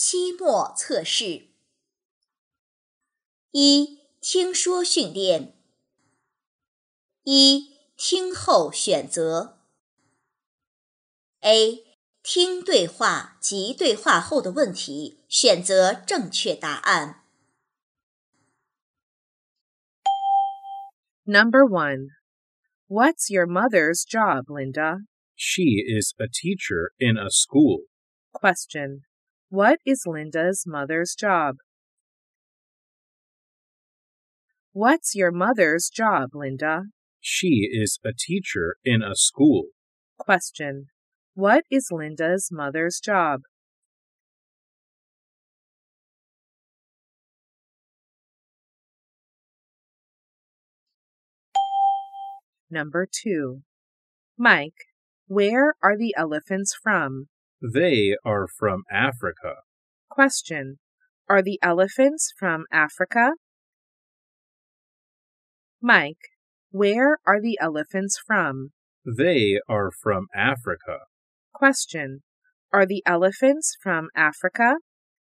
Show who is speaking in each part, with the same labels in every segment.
Speaker 1: 期末测试。一、听说训练。一、听后选择。A. 听对话及对话后的问题，选择正确答案。
Speaker 2: Number 1. What's your mother's job, Linda?
Speaker 3: She is a teacher in a school.
Speaker 2: Question. What is Linda's mother's job? What's your mother's job, Linda?
Speaker 3: She is a teacher in a school.
Speaker 2: Question. What is Linda's mother's job? Number 2. Mike, where are the elephants from?
Speaker 3: They are from Africa.
Speaker 2: Question. Are the elephants from Africa? Mike, where are the elephants from?
Speaker 3: They are from Africa.
Speaker 2: Question. Are the elephants from Africa?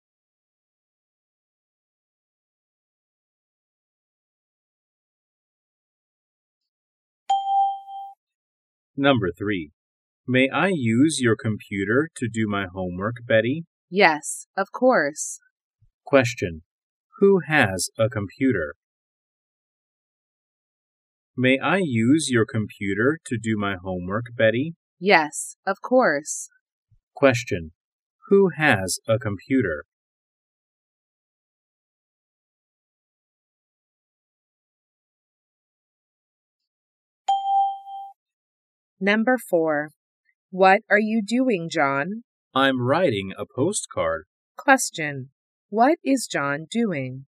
Speaker 3: Number 3. May I use your computer to do my homework, Betty?
Speaker 2: Yes, of course.
Speaker 3: Question. Who has a computer? May I use your computer to do my homework, Betty?
Speaker 2: Yes, of course.
Speaker 3: Question. Who has a computer?
Speaker 2: Number 4. What are you doing, John?
Speaker 3: I'm writing a postcard.
Speaker 2: Question. What is John doing?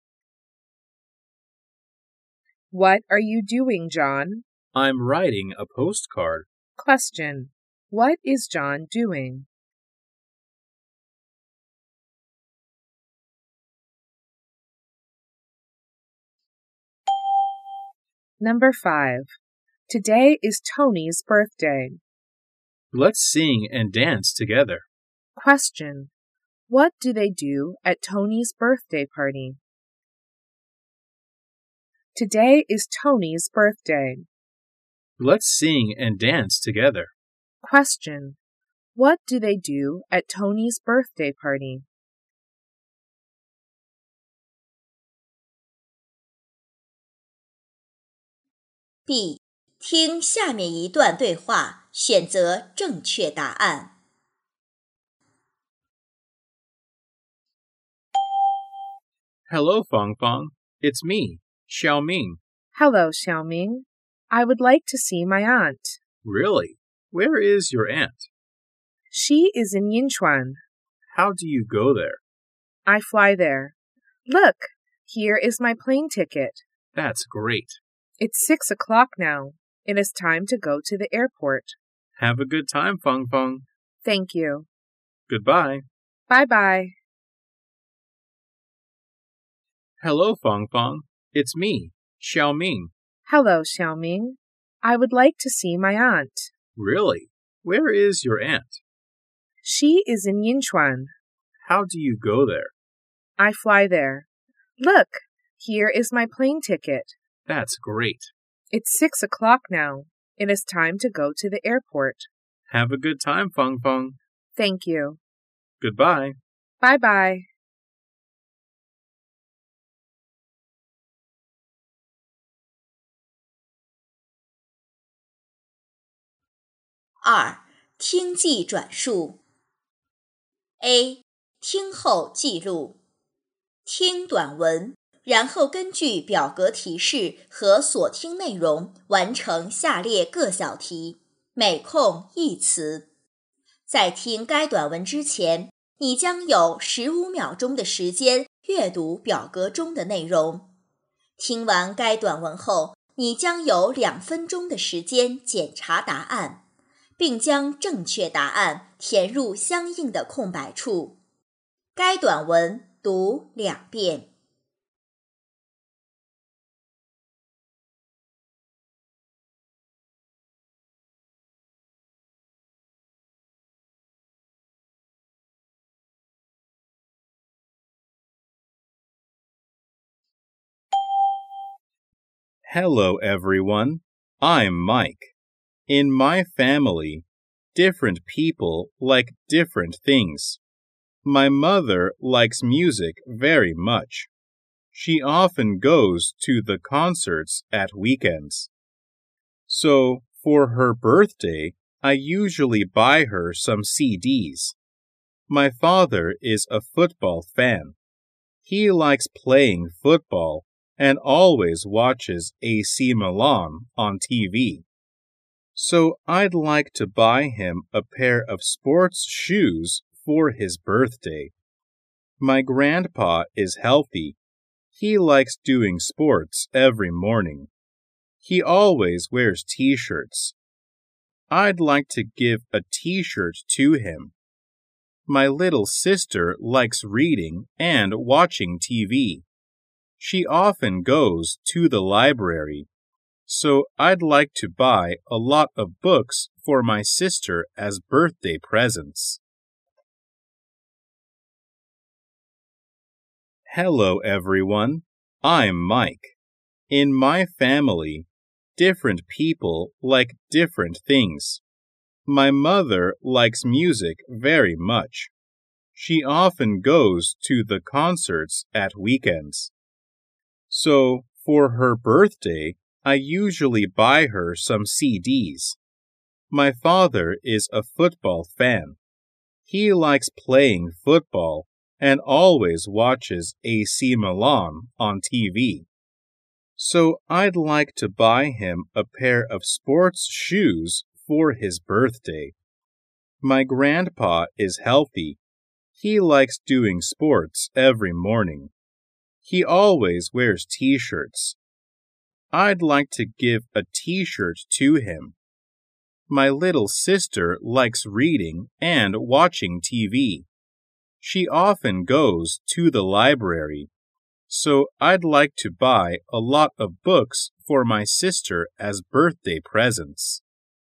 Speaker 2: What are you doing, John?
Speaker 3: I'm writing a postcard.
Speaker 2: Question. What is John doing? Number 5. Today is Tony's birthday.
Speaker 3: Let's sing and dance together.
Speaker 2: Question. What do they do at Tony's birthday party? Today is Tony's birthday.
Speaker 3: Let's sing and dance together.
Speaker 2: Question. What do they do at Tony's birthday party?
Speaker 1: B. 听下面一段对话，选择正确答案。
Speaker 3: Hello, Fong Fong. It's me, Xiaoming.
Speaker 2: Hello, Xiaoming. I would like to see my aunt.
Speaker 3: Really? Where is your aunt?
Speaker 2: She is in Yinchuan.
Speaker 3: How do you go there?
Speaker 2: I fly there. Look, here is my plane ticket.
Speaker 3: That's great.
Speaker 2: It's 6 o'clock now. It is time to go to the airport.
Speaker 3: Have a good time, Fong Fong.
Speaker 2: Thank you.
Speaker 3: Goodbye.
Speaker 2: Bye-bye.
Speaker 3: Hello, Fong Fong. It's me, Xiaoming.
Speaker 2: Hello, Xiaoming. I would like to see my aunt.
Speaker 3: Really? Where is your aunt?
Speaker 2: She is in Yinchuan.
Speaker 3: How do you go there?
Speaker 2: I fly there. Look, here is my plane ticket.
Speaker 3: That's great.
Speaker 2: It's 6 o'clock now. It is time to go to the airport.
Speaker 3: Have a good time, Fong Fong.
Speaker 2: Thank you.
Speaker 3: Goodbye.
Speaker 2: Bye-bye.
Speaker 1: 2. 听记转述。A. 听后记录。听短文，然后根据表格提示和所听内容完成下列各小题，每空1词。在听该短文之前，你将有15秒钟的时间阅读表格中的内容。听完该短文后，你将有2分钟的时间检查答案，并将正确答案填入相应的空白处。该短文读2遍。
Speaker 3: Hello, everyone. I'm Mike. In my family, different people like different things. My mother likes music very much. She often goes to the concerts at weekends. So, for her birthday, I usually buy her some CDs. My father is a football fan. He likes playing football and always watches AC Milan on TV. So I'd like to buy him a pair of sports shoes for his birthday. My grandpa is healthy. He likes doing sports every morning. He always wears t-shirts. I'd like to give a t-shirt to him. My little sister likes reading and watching TV. She often goes to the library. So I'd like to buy a lot of books for my sister as birthday presents. Hello, everyone. I'm Mike. In my family, different people like different things. My mother likes music very much. She often goes to the concerts at weekends. So, for her birthday, I usually buy her some CDs. My father is a football fan. He likes playing football and always watches AC Milan on TV. So I'd like to buy him a pair of sports shoes for his birthday. My grandpa is healthy. He likes doing sports every morning. He always wears t-shirts. I'd like to give a t-shirt to him. My little sister likes reading and watching TV. She often goes to the library. So I'd like to buy a lot of books for my sister as birthday presents.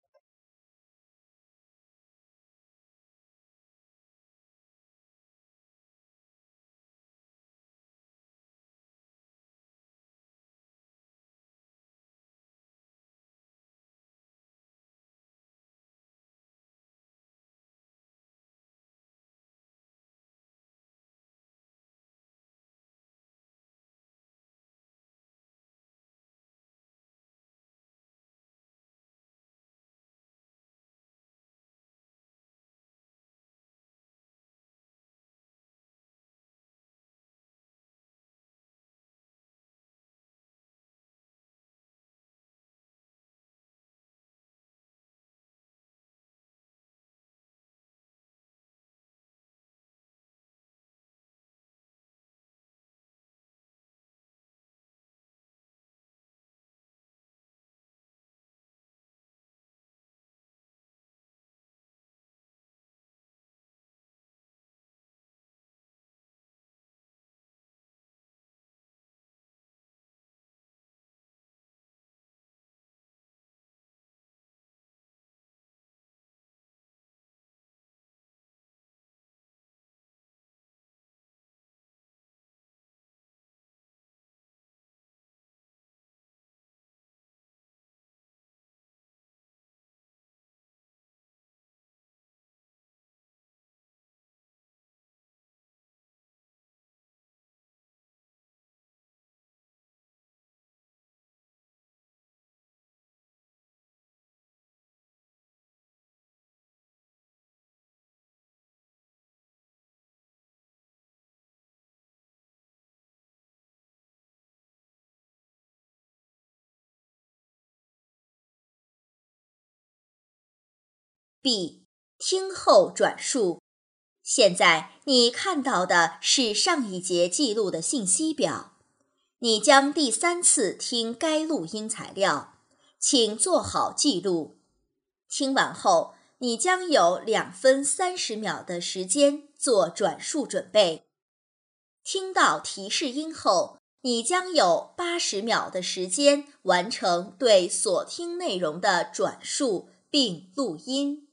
Speaker 1: B. 听后转述。现在你看到的是上一节记录的信息表。你将第3次听该录音材料，请做好记录。听完后，你将有2分30秒的时间做转述准备。听到提示音后，你将有80秒的时间完成对所听内容的转述并录音。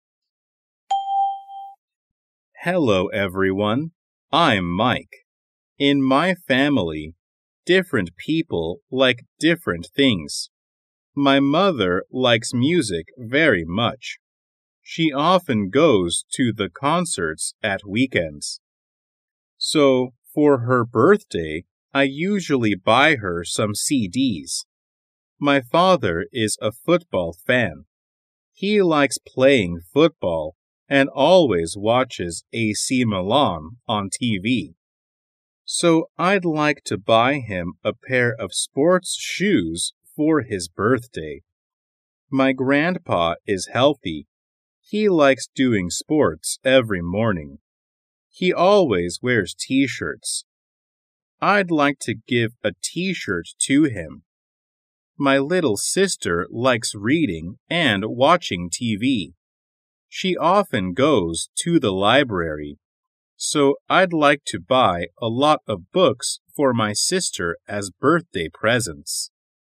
Speaker 3: Hello, everyone. I'm Mike. In my family, different people like different things. My mother likes music very much. She often goes to the concerts at weekends. So, for her birthday, I usually buy her some CDs. My father is a football fan. He likes playing football and always watches AC Milan on TV. So I'd like to buy him a pair of sports shoes for his birthday. My grandpa is healthy. He likes doing sports every morning. He always wears t-shirts. I'd like to give a t-shirt to him. My little sister likes reading and watching TV. She often goes to the library. So I'd like to buy a lot of books for my sister as birthday presents.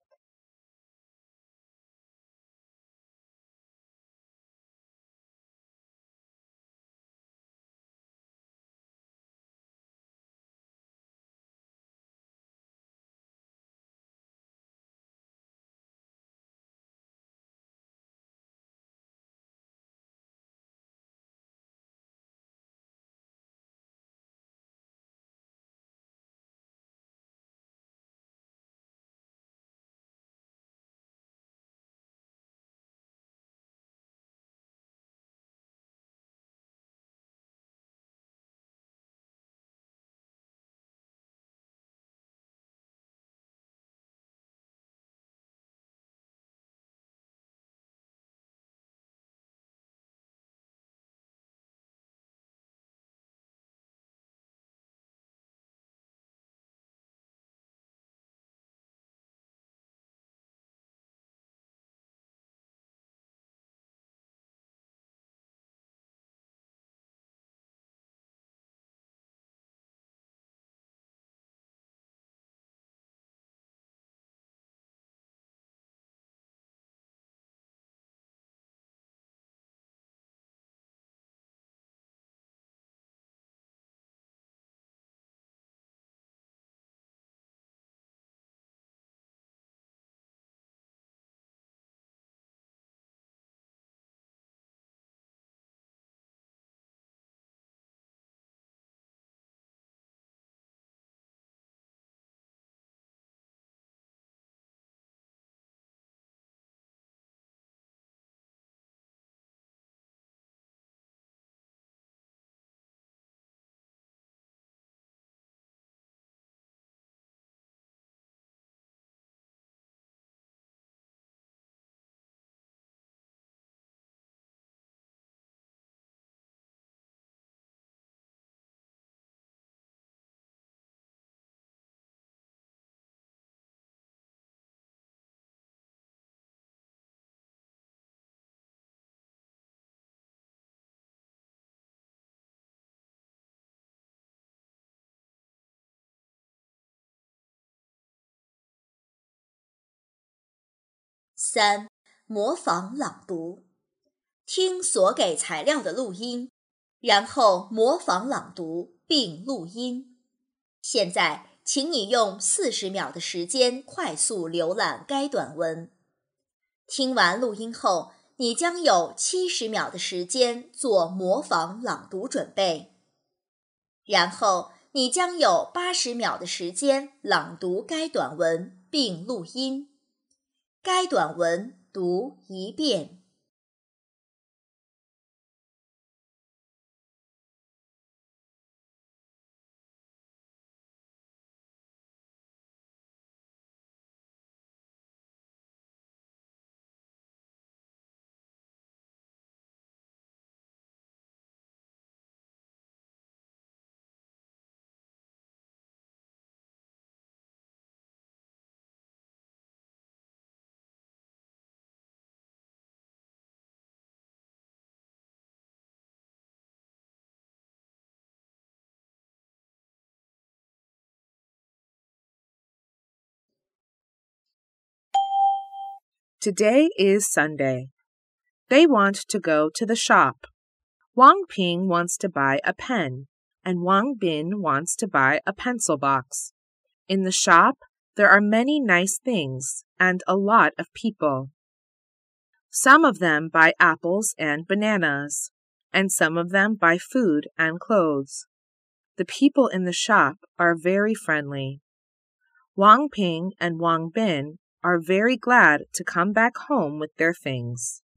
Speaker 1: 3. 模仿朗读。听所给材料的录音，然后模仿朗读并录音。现在，请你用40秒的时间快速浏览该短文。听完录音后，你将有70秒的时间做模仿朗读准备。然后，你将有80秒的时间朗读该短文并录音。该短文读一遍。
Speaker 2: Today is Sunday. They want to go to the shop. Wang Ping wants to buy a pen, and Wang Bin wants to buy a pencil box. In the shop, there are many nice things and a lot of people. Some of them buy apples and bananas, and some of them buy food and clothes. The people in the shop are very friendly. Wang Ping and Wang Bin are very glad to come back home with their things.